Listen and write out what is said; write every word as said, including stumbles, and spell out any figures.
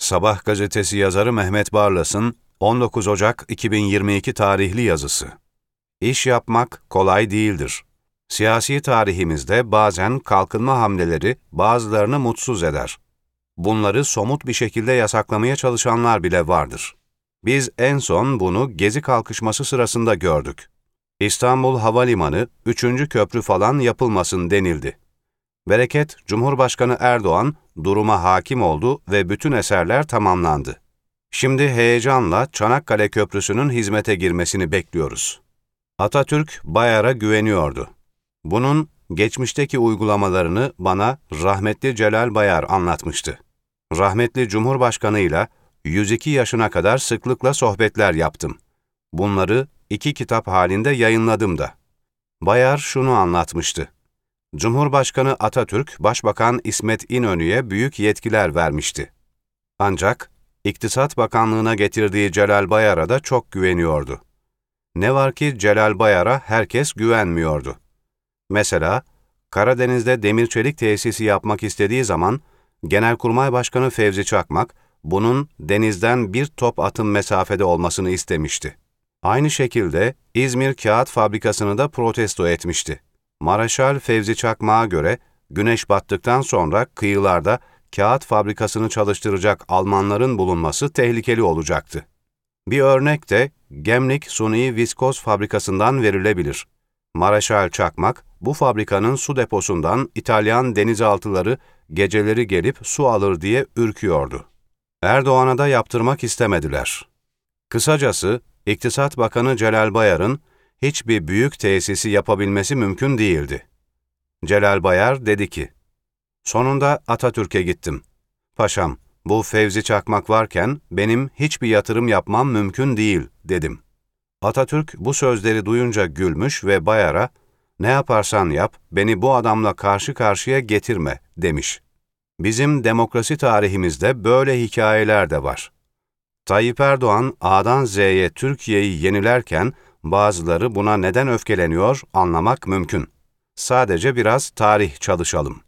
Sabah gazetesi yazarı Mehmet Barlas'ın on dokuz Ocak iki bin yirmi iki tarihli yazısı. İş yapmak kolay değildir. Siyasi tarihimizde bazen kalkınma hamleleri bazılarını mutsuz eder. Bunları somut bir şekilde yasaklamaya çalışanlar bile vardır. Biz en son bunu Gezi kalkışması sırasında gördük. İstanbul Havalimanı, üçüncü köprü falan yapılmasın denildi. Bereket, Cumhurbaşkanı Erdoğan duruma hakim oldu ve bütün eserler tamamlandı. Şimdi heyecanla Çanakkale Köprüsü'nün hizmete girmesini bekliyoruz. Atatürk, Bayar'a güveniyordu. Bunun geçmişteki uygulamalarını bana rahmetli Celal Bayar anlatmıştı. Rahmetli Cumhurbaşkanı'yla yüz iki yaşına kadar sıklıkla sohbetler yaptım. Bunları iki kitap halinde yayınladım da. Bayar şunu anlatmıştı. Cumhurbaşkanı Atatürk, Başbakan İsmet İnönü'ye büyük yetkiler vermişti. Ancak İktisat Bakanlığı'na getirdiği Celal Bayar'a da çok güveniyordu. Ne var ki Celal Bayar'a herkes güvenmiyordu. Mesela Karadeniz'de demir çelik tesisi yapmak istediği zaman Genelkurmay Başkanı Fevzi Çakmak, bunun denizden bir top atım mesafede olmasını istemişti. Aynı şekilde İzmir Kağıt Fabrikası'nı da protesto etmişti. Mareşal Fevzi Çakmak'a göre güneş battıktan sonra kıyılarda kağıt fabrikasını çalıştıracak Almanların bulunması tehlikeli olacaktı. Bir örnek de Gemlik Suni Viskoz Fabrikası'ndan verilebilir. Mareşal Çakmak, bu fabrikanın su deposundan İtalyan denizaltıları geceleri gelip su alır diye ürküyordu. Erdoğan'a da yaptırmak istemediler. Kısacası, İktisat Bakanı Celal Bayar'ın hiçbir büyük tesisi yapabilmesi mümkün değildi. Celal Bayar dedi ki, "Sonunda Atatürk'e gittim. Paşam, bu Fevzi Çakmak varken benim hiçbir yatırım yapmam mümkün değil," dedim. Atatürk bu sözleri duyunca gülmüş ve Bayar'a, "Ne yaparsan yap, beni bu adamla karşı karşıya getirme," demiş. Bizim demokrasi tarihimizde böyle hikayeler de var. Tayyip Erdoğan A'dan Z'ye Türkiye'yi yenilerken bazıları buna neden öfkeleniyor anlamak mümkün. Sadece biraz tarih çalışalım.